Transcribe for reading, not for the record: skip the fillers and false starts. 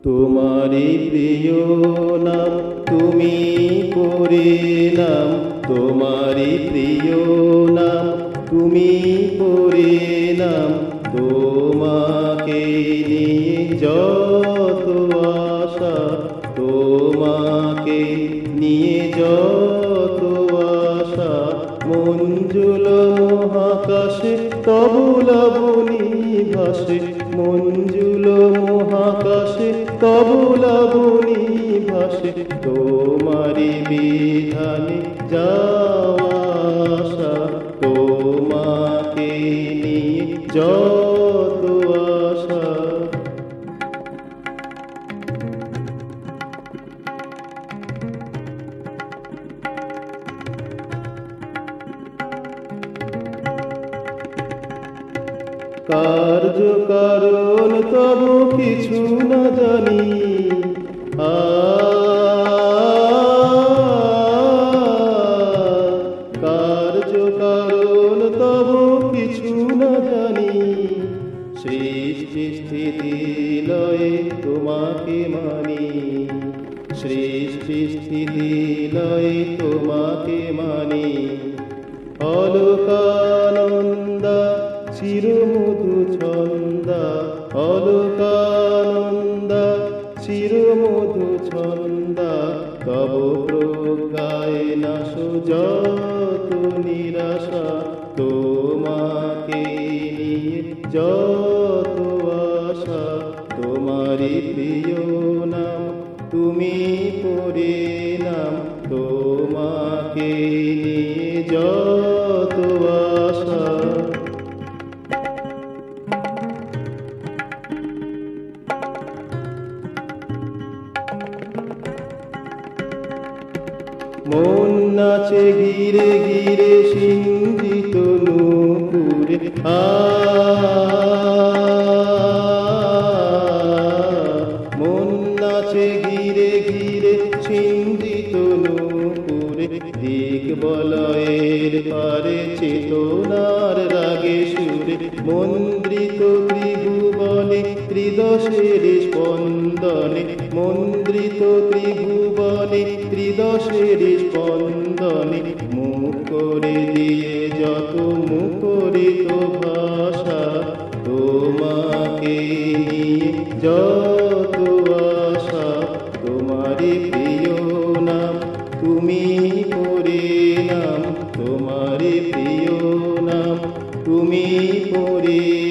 তোমারি প্রিয় নাম তুমি পড়ে নাম, তোমারি প্রিয় নাম তুমি পড়ে নাম। তোমাকে নিয়ে যত আশা, তোমাকে নিয়ে যত আশা, মঞ্জুল মহাকাশে তব লাবণী ভাসে, মঞ্জুল মহাকাশে তব লাবণী ভাসে। তোমারি বিধানে যাওয়া আশা, তোমাকে নিয়ে যত আশা। কার্য কারণ তব কিছু না জানি, কার্য কারণ তব কিছু না জানি। সৃষ্টি স্থিতি লয়ে তোমাকে মানি, সৃষ্টি স্থিতি লয়ে তোমাকে মানি। অলকানন্দা চিরমধু ছন্দা, অলকানন্দা চিরমধু ছন্দা। তব প্রজ্ঞায় নাশো যত নিরাশা, তোমাকে নিয়ে যত আশা। তোমারি প্রিয় নাম তুমি পড়ে নাম, তোমাকে নিয়ে যত আশা। মন নাচে গিরে গিরে সিঞ্জিত নূপুরে, মন নাচে গিরে গিরে সিঞ্জিত নূপুরে। দিক বলয়ের পারে চেতনার রাগে সুরে, মন্দ্রিত ত্রিভুবনে ত্রিদশের স্পন্দনে, মন্দ্রিত ত্রিভুবনে ত্রিদশের স্পন্দনে। মুখ করে দিয়ে যত মুখরিত ভাষা, তোমাকে নিয়ে যত আশা। তোমারি প্রিয় নাম তুমি পড়ে নাম, তোমারি প্রিয় নাম তুমি পড়ে